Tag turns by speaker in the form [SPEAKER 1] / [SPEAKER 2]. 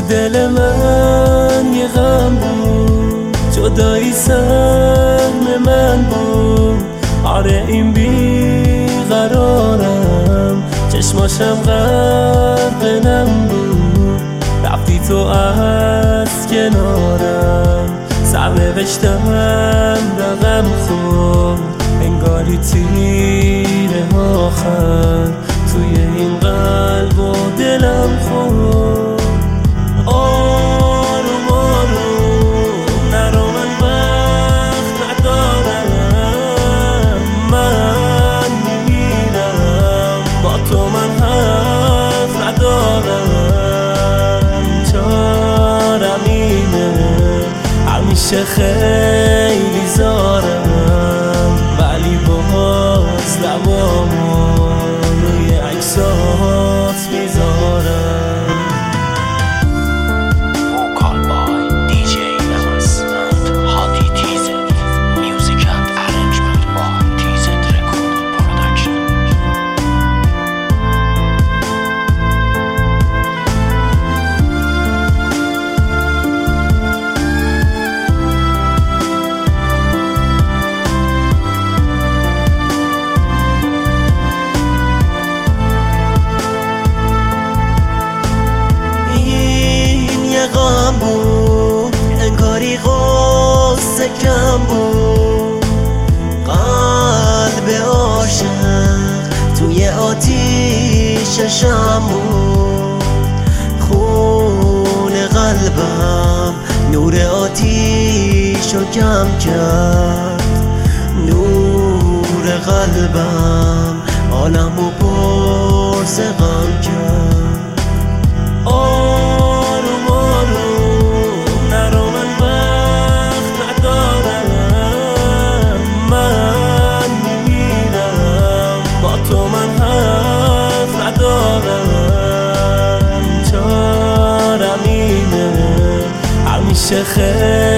[SPEAKER 1] دل من یه غم بود، جدایی سهم من بود. آره این بیقرارم، چشماشم غرق نم بود. رفتی تو از کنارم، سرنوشتم رقم خورد. انگاری تیره آخر توی این قلب و دلم خورد. آروم آروم نرو، من وقت ندارم. من میمیرم با تو، من حرف ندارم. چارم اینه، همیشه خیلی زارم، ولی باز لبامو روی عکسات میذارم.
[SPEAKER 2] Vocal by DJ Evans and Hadi TZ. Music and arrangement by TZ Record Production.
[SPEAKER 1] غم بود، انگاری غصه کم بود. قلب عاشق توی آتیششم بود. خون قلبم نور آتیشو کم کرد. نور قلبم عالمو پر ز غم کرد. همیشه خیلی